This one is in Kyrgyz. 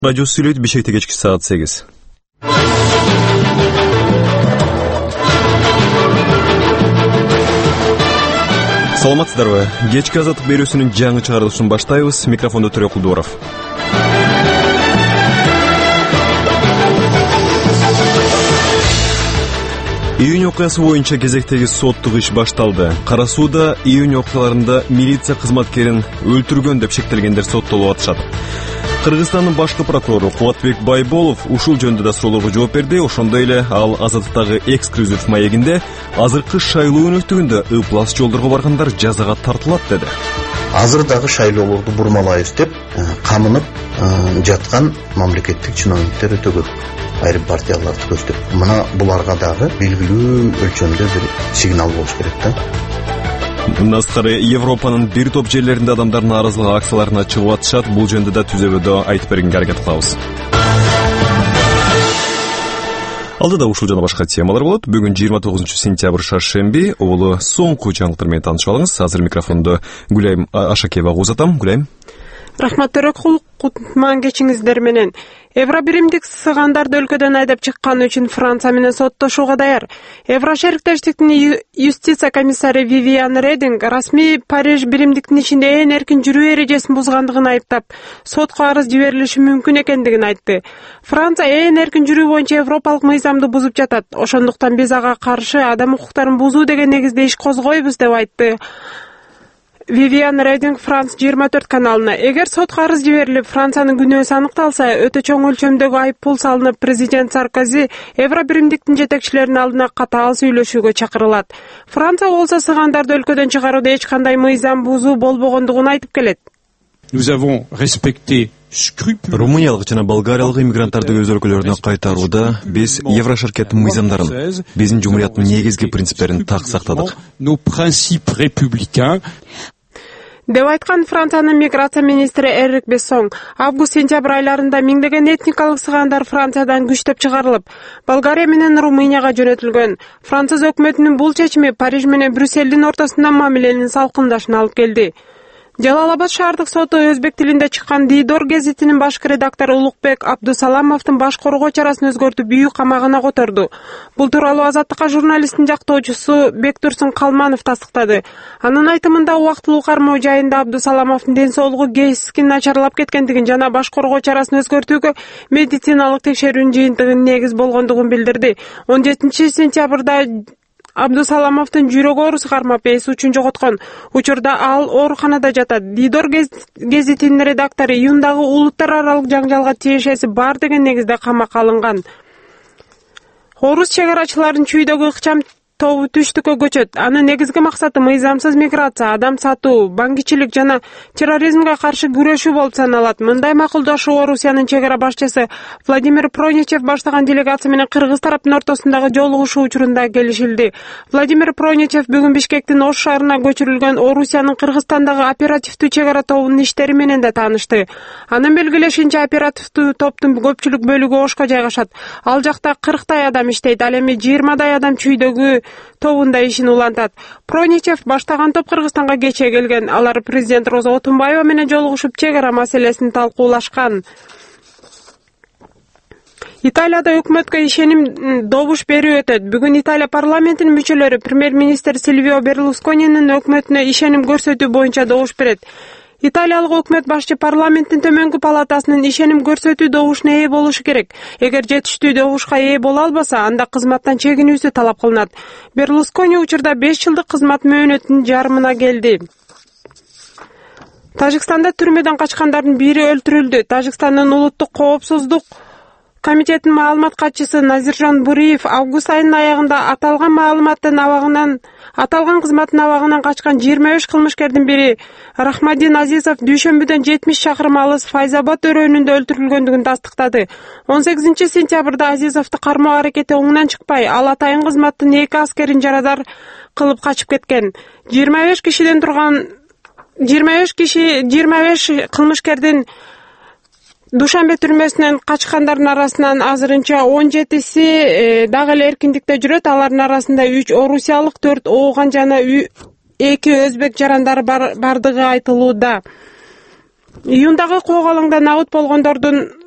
Радио сүйлөйт Бишкекте кечки саат 8. Саламатсыздарбы? Кечки азаттык берүүсүнүн жаңы чыгарылышын баштайбыз. Микрофондо Төрөк Кулдууров. Июнь окуясы боюнча кезектеги соттук иш башталды. Кара сууда июнь окуяларында милиция кызматкерин өлтүргөн деп шектелгендер соттолуп атышат. Кыргызстандын башкы прокурору Кубатбек Байболов ушул жөнүндө да суроолорго жооп берди. Ошондой эле ал Азаттыктагы эксклюзив маегинде азыркы шайлоо өнөктүгүндө ыплас жолдорго баргандар жазага тартылат деди. Азыр дагы шайлоолорду бурмалайбыз деп камынып жаткан мамлекеттик чиновниктер өтө көп. Айрым партияларды көздөп. Мына буларга дагы белгилүү өлчөмдө бир сигнал болуш керек да. Мындан сырткары Европанын бир топ жерлеринде адамдар нааразылык акцияларына чыгып атышат. Бул жөнүндө да түзөбөдө айтып бергенге аракет кылабыз. Алдыда ушул жана башка темалар болот. Бүгүн 29 сентябрь шаршемби. Улуу соңку жаңылыктар менен таанышып алыңыз. Азыр микрофондо Гүлайым Ашакеева узатам. Гүлайым. Рахмат Төрөк, кутман кечиңиздер менен. Евробиримдик сыгандарды өлкөдөн айдап чыкканы үчүн Франция менен соттошууга даяр. Евро шериктештиктин юстиция комиссары Вивиан Рединг расмий Париж биримдиктин ичинде эң эркин жүрүү эрежесин бузгандыгын айыптап, сотко арыз жиберилиши мүмкүн экендигин айтты. Франция эң эркин жүрүү боюнча европалык мыйзамды бузуп жатат. Ошондуктан биз ага каршы адам укуктарын бузуу деген негизде иш козгойбуз деп айтты. Вивиан Рединг Франс 24 каналына. Эгер сотко арыз жиберилип, Франциянын күнөөсү аныкталса, өтө чоң өлчөмдөгү айыппул салынып, президент Саркози Евробиримдиктин жетекчилеринин алдына катаал сүйлөшүүгө чакырылат. Франция болсо сыгандарды өлкөдөн чыгарууда эч кандай мыйзам бузуу болбогондугун айтып келет. Румыниялык жана болгариялык иммигранттарды өз өлкөлөрүнө кайтарууда биз Еврошеркеттин мыйзамдарын, биздин жумурияттын негизги принциптерин так сактадык. Деп айткан Франциянын миграция министри Эрик Бессон. Август-сентябрь айларында миңдеген этникалык сыгандар Франциядан күчтөп чыгарылып, Болгария менен Румынияга жөнөтүлгөн. Француз өкмөтүнүн бул чечими Париж менен Брюссельдин ортосунда мамиленин салкындашына алып келди. Жалалабад шаардык соту өзбек тилинде чыккан Дидор гезитинин башкы редактору Улукбек Абдусаламовдун баш коргоо чарасын өзгөртүп үй камагына которду. Бул тууралуу Азаттыкка журналисттин жактоочусу Бектурсун Калманов тастыктады. Анын айтымында убактылуу кармоо жайында Абдусаламовдун ден соолугу кескин начарлап кеткендигин жана баш коргоо чарасын өзгөртүүгө медициналык текшерүүнүн жыйынтыгын негиз болгондугун билдирди. 17 сентябрда Абдусаламовдун жүрөк ооруусу кармап эс учун жоготкон. Учурда ал ооруканада жатат. Дидор гезитинин редактору июндагы улуттар аралык жаңжалга тиешеси бар деген негизде камакка алынган. Орус чегарачыларын чүйдөгү ыкчам тобу түштүккө көчөт. Анын негизги максаты мыйзамсыз миграция, адам сатуу, баңгичилик жана терроризмге каршы күрөшүү болуп саналат. Мындай макулдашуу Орусиянын чегара башчысы Владимир Проничев баштаган делегация менен кыргыз тараптын ортосундагы жолугушуу учурунда келишилди. Владимир Проничев бүгүн Бишкектин Ош шаарына көчүрүлгөн Орусиянын Кыргызстандагы оперативдүү чегара тобунун иштери менен да таанышты. Анын белгилешинче, оперативдүү топтун көпчүлүк бөлүгү Ошко жайгашат. Ал жакта 40 адам иштейт, ал эми 20 адам чүйдөгү тобунда ишин улантат. Проничев баштаган топ Кыргызстанга кечээ келген. Алар президент Роза Отунбаева менен жолугушуп чегара маселесин талкуулашкан. Италияда өкмөткө ишеним добуш берүү өтөт. Бүгүн Италия парламентинин мүчөлөрү премьер-министр Сильвио Берлусконинин өкмөтүнө ишеним көрсөтүү боюнча добуш берет. Италиялык өкмөт башчы парламенттин төмөнкү палатасынын ишеним көрсөтүү добушуна ээ болушу керек. Эгер жетиштүү добушка ээ боло албаса, анда кызматтан чегинүүсү талап кылынат. Берлускони учурда 5 жылдык кызмат мөөнөтүнүн жарымына келди. Тажикстанда түрмөдөн качкандардын бири өлтүрүлдү. Тажикстандын улуттук коопсуздук комитетинин маалымат катчысы Назиржон Буриев август айынын аягында аталган кызматтын абагынан качкан 23 кылмышкердин бири Рахмадин Азизов дүйшөмбүдөн 70 чакырым алыс Файзабад өрөөнүндө өлтүрүлгөндүгүн тастыктады. 18 сентябрда Азизовду кармоо аракети оңунан чыкпай, ал атайын кызматтын 2 аскерин жарадар кылып качып кеткен. 25 кылмышкердин Душанбе түрмөсүнөн качкандардын арасынан азырынча 17си дагы эле эркиндикте жүрөт. Алардын арасында 3 орусиялык, 4 ооган жана 2 өзбек жарандары бардыгы айтылууда. Июндагы куугалаңда набыт болгондордун